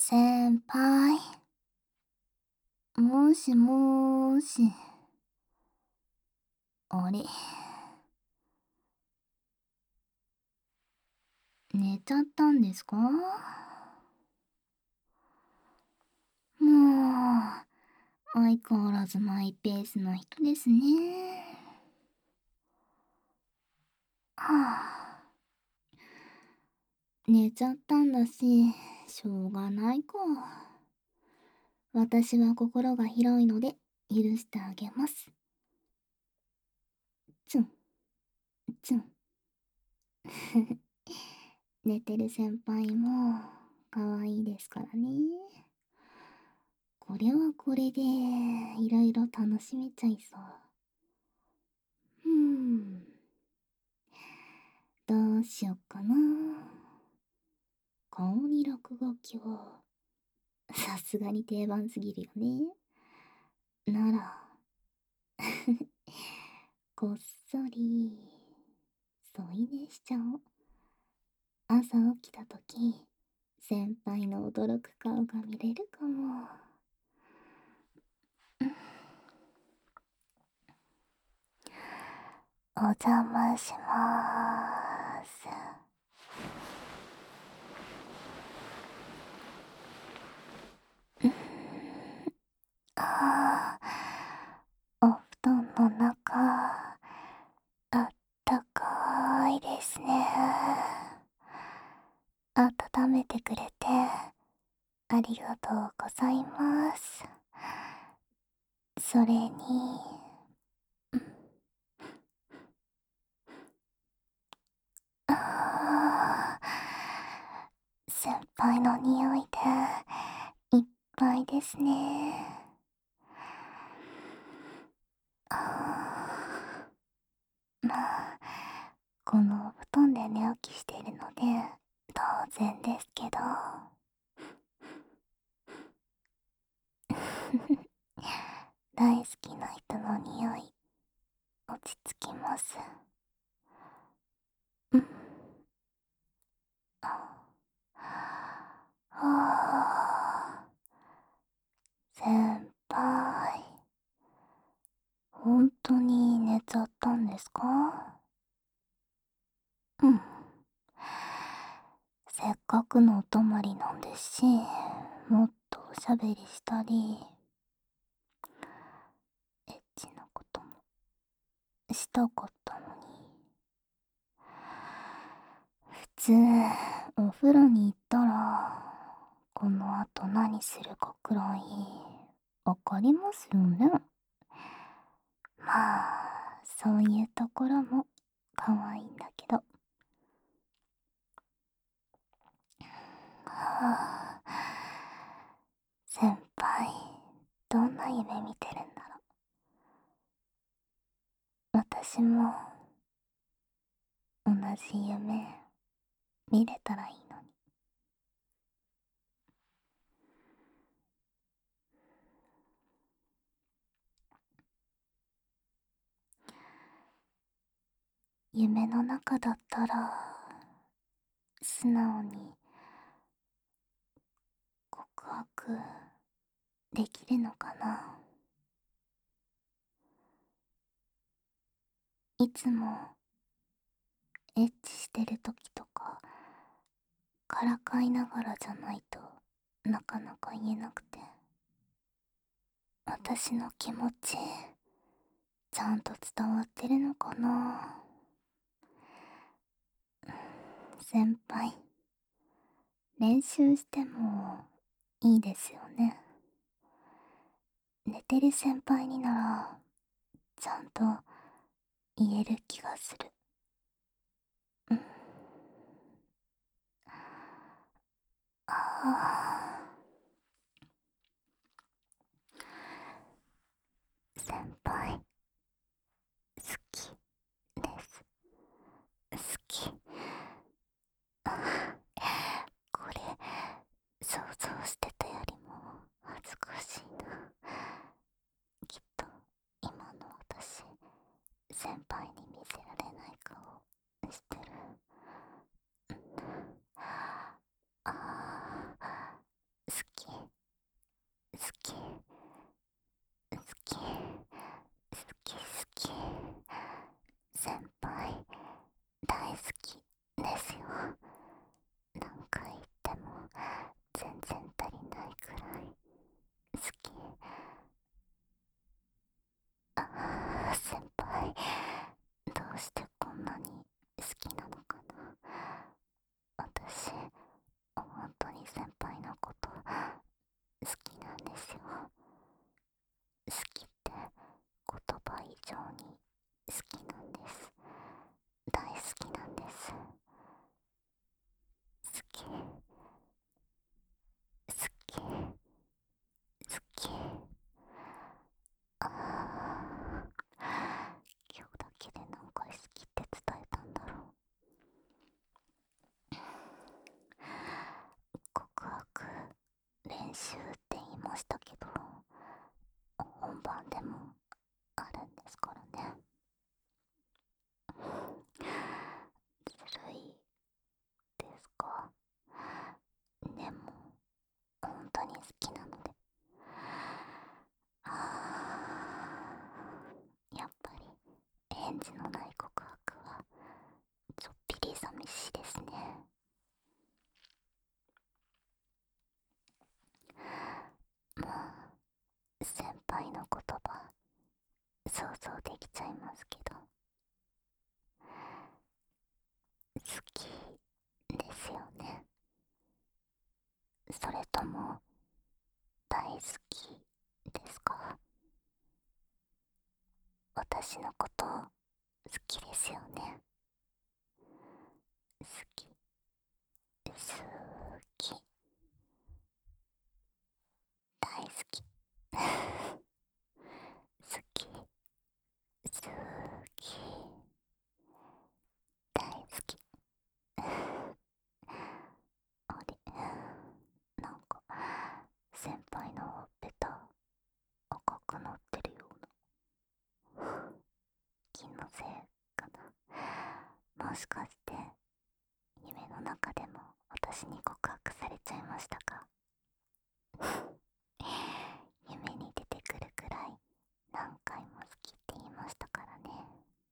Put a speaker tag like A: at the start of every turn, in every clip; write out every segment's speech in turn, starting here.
A: 先輩。もしもーし。あれ。寝ちゃったんですか？もう、相変わらずマイペースな人ですね。はあ。寝ちゃったんだし、しょうがないか。私は心が広いので、許してあげます。ツン、ツン。寝てる先輩も、可愛いですからね。これはこれで、いろいろ楽しめちゃいそう。どうしよっかな。顔に落書きは、さすがに定番すぎるよね。なら、こっそり、添い寝しちゃおう。朝起きたとき、先輩の驚く顔が見れるかも。お邪魔しまーす。ああ、お布団の中、あったかいですね。温めてくれて、ありがとうございます。それに、あ先輩の匂いでいっぱいですね。まあ、このお布団で寝起きしているので当然ですけど。大好きな人の匂い、落ち着きます。うん。あ先輩、本当に寝ちゃったんですか？うん。せっかくのお泊まりなんですし、もっとおしゃべりしたり、エッチなこともしたかったのに。普通、お風呂に行ったら、この後何するかくらい、わかりますよね。まあ、そういうところも可愛いんだけど。はあ、先輩、どんな夢見てるんだろう。私も、同じ夢、見れたらいいのに。夢の中だったら、素直に告白できるのかな。いつもエッチしてる時とかからかいながらじゃないとなかなか言えなくて、私の気持ちちゃんと伝わってるのかな。先輩、練習してもいいですよね。寝てる先輩にならちゃんと言える気がする。うん。ああ、先輩、好きです。好き。これ、想像してたよりも恥ずかしいな。きっと今の私、先輩に見せられない顔してる。ああ、 好き好き好き好き先輩大好きですよ。何回言っても全然足りないくらい好き。先輩どうしてこんなに好きなのかな。私本当に先輩のこと好きなんですよ。好きって言葉以上に好きなんです。大好きなんです。好き好き好き。今日だけで何回好きって伝えたんだろう。告白練習って言いましたけど、本番でもあるんですからね。ずるいですか。でも本当に好きなので。やっぱり返事のない告白はちょっぴり寂しいですね。もう先輩の言葉想像できちゃいますけど、好きですよね。それとも大好きですか。私のこと好きですよね。好き好き大好き好き好き大好き。あれ、なんか先輩のほっぺた赤くなってるような。気のせいかな。もしかして夢の中でも私に告白されちゃいましたか。夢に出てくるくらい何回も好きって言いましたからね。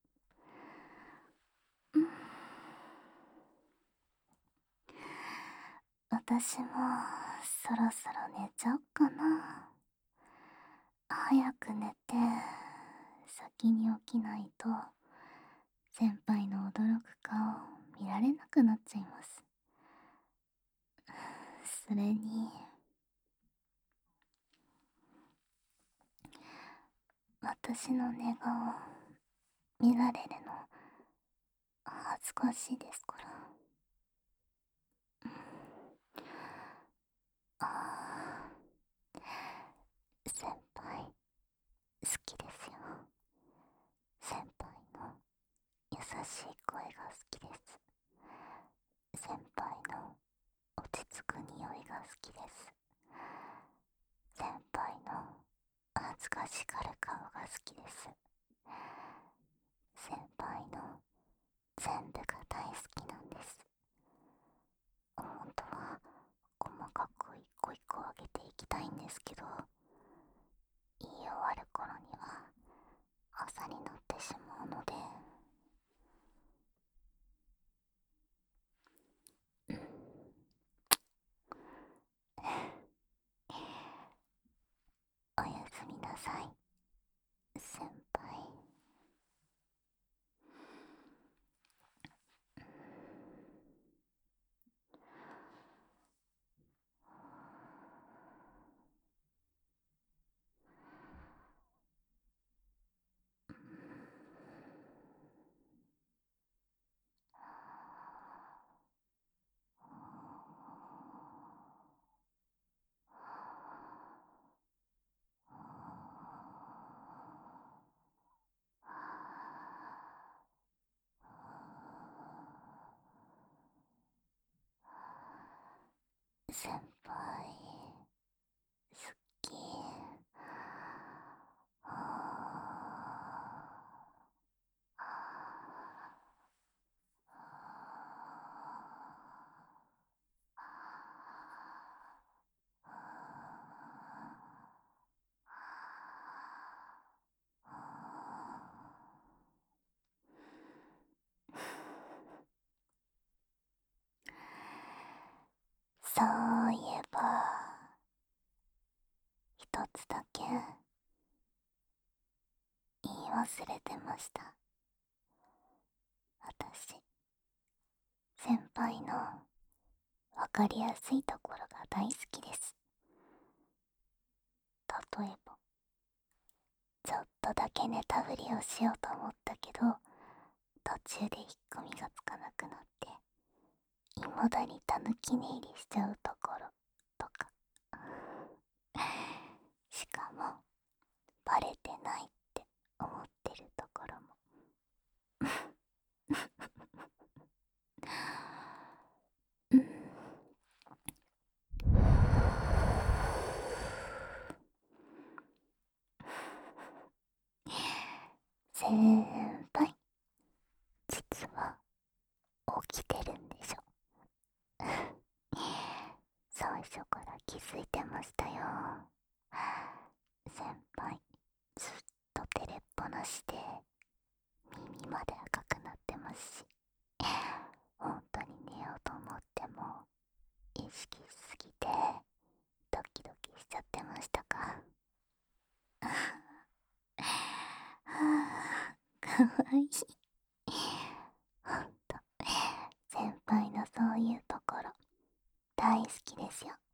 A: 私もそろそろ寝ちゃおっかな。早く寝て先に起きないと先輩の驚く顔見られなくなっちゃいます。それに私の寝顔見られるの恥ずかしいですから。あー、先輩好きですよ。先輩の優しい声が好きです。先輩の落ち着く匂いが好きです。先輩の恥ずかしがる顔が好きです。先輩の全部が大好きなんです。本当は細かく一個一個あげていきたいんですけど、言い終わる頃には朝になってしまうので、おやすみなさい先輩。先輩好き。 忘れてました。私、先輩のわかりやすいところが大好きです。例えば、ちょっとだけ寝たふりをしようと思ったけど、途中で引っ込みがつかなくなって、未だにたぬき寝入りしちゃうところとか。しかも、バレてないって思ってるところも。うん。先輩、実は起きてるんでしょ。最初から気づいてましたよ。先輩、ずっと照れっぱなしで耳まで赤くなってますし、本当に寝ようと思っても意識しすぎてドキドキしちゃってましたか？かわいい。ほんと、先輩のそういうところ大好きですよ。